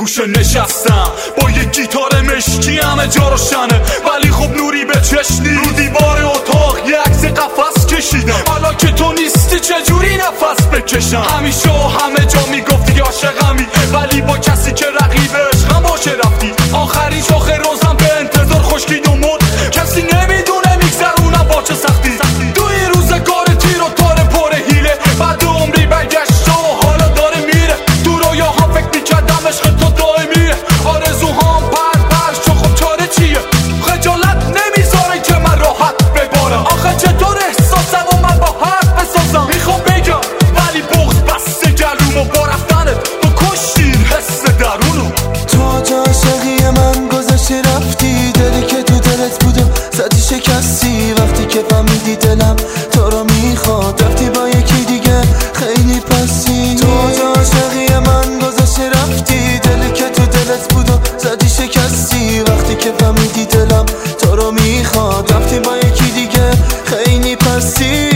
گوشه نشستم با یه گیتار مشکی همه جا روشنه، ولی خب نوری به چشم نیست. رو دیوار اتاق یه عکس قفس کشیدم، حالا که تو نیستی چجوری نفس بکشم؟ همیشه و همه جا میگفتی عاشقمی، ولی با کسی که رقیب عشقم باشه رفتی. آخرین شاخه روزم به انتظار خشکید و مرد، کسی نمیدونه میگذرونم با چه سختی. توی روزگار تیر و تار پر حیله، بعد عمری برگشت و حالا داره میره. تو رویاها فکر میکردم عشق تو دائمیه، آرزوهام پر چون خب چاره چیه؟ خجالت نمیذاره که من راحت ببارم. آخه چطور احساسم و من با حرف بسازم؟ میخوام بگم ولی بغض بسته گلومو، با رفتنت تو کشتی حس درونو. تو جا عاشقی من گذاشتی رفتی، دلی که تو دلت بود و زدی شکستی. وقتی که فهمیدی دلم تو رو میخواد، رفتی با یکی دیگه خیلی پسی. تو جا عاشقی من گذاشتی رفتی، دلی که تو دلت بود و زدی شکستی. وقتی که فهمیدی دلم تو رو میخواد، رفتی با یکی دیگه خیلی پسی.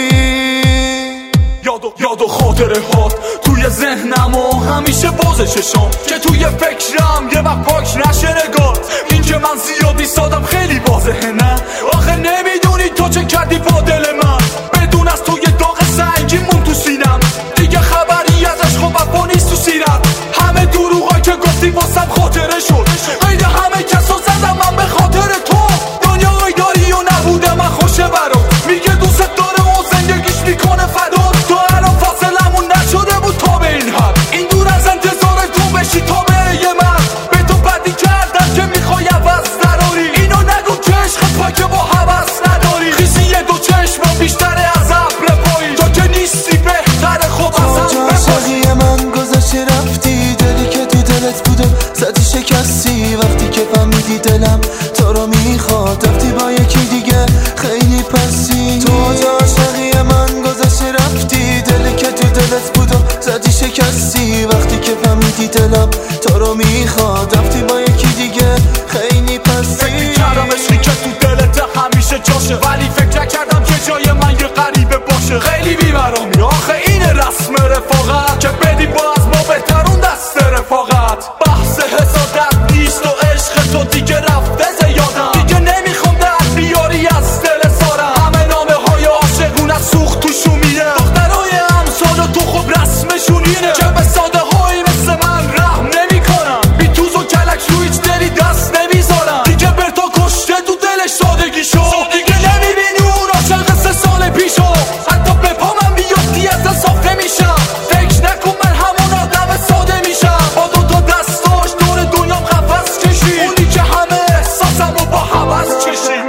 یاد و خاطره هات توی ذهنم و همیشه باز چشام، که توی فکرم یه وقت پاک نشه نگات. این که من زیادی سادم خیلی واضحه نه؟ آخه نمیدونی تو چه کردی با دل من، بدون از تو یه داغ سنگین مون تو سینم. دیگه خبری از عشق و وفا نیست تو سیرت، همه دروغایی که گفتی واسم خاطره شد. قید همه کسو زدم من به خاطر تو، دنیایی داری و نبوده من خوشه برام. میگه دوست داره و زندگیش میکنه فدا، تو الان فاصلمون نشده بود تا به این حد. این دور از انتظار تو بشی تا به یه من، به تو بدی کردم که میخوای عوض نداری. اینو نگو که عشق پاکه با حوض نداری. خیسی یه دو چشم بیشتره از ابر پایی، تو که نیستی بهتره خب از تو عاشقی من گذاشتی رفتی، دلی که تو دلت بود و زدی شکستی. وقتی که فهمیدی دلم تو رو میخواد، رفتی با یکی دیگه خیلی پسی. تو عاشقی من گذاشتی رفتی، دلی که تو دلت بود و زدی شکستی. وقتی که فهمیدی دلم تو رو میخواد، رفتی با یکی دیگه خیلی پسی. فکر کردم عشقی که تو دلت همیشه جاشه، ولی فکر نکردم که جای من یه غریبه باشه. خیلی بی‌برامی آخه این رسم رفاقت، که بدی با از ما بهترون دست رفاقت. بحث حسادت نیست و عشق تو دیگه رفته زیادم، دیگه نمیخوام در بیاری از دل سارم. همه نامه های عاشقونت سوخت توشون میره، دخترای امثال تو خب رسمشون اینه که به ساده هایی مثل من رحم نمیکنن. بی توز و کلک رو هیچ دلی دست نمیذارن، دیگه برتا کشته تو دلش سادگی شو. دیگه نمیبینی اون عاشق 3 سال پیشو، حتی به پا من بیافتی از صاف نمیشم. فکر نکن من همون آدم ساده میشم، با 2 تا دستاش دور دنیام قفس کشید. اونی که همه احساسم رو با حوض کشید.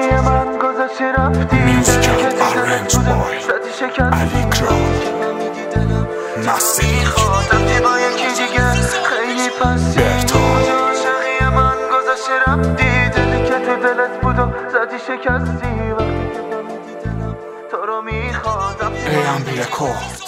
Music arranged by Ali Crown. Mastering Berton.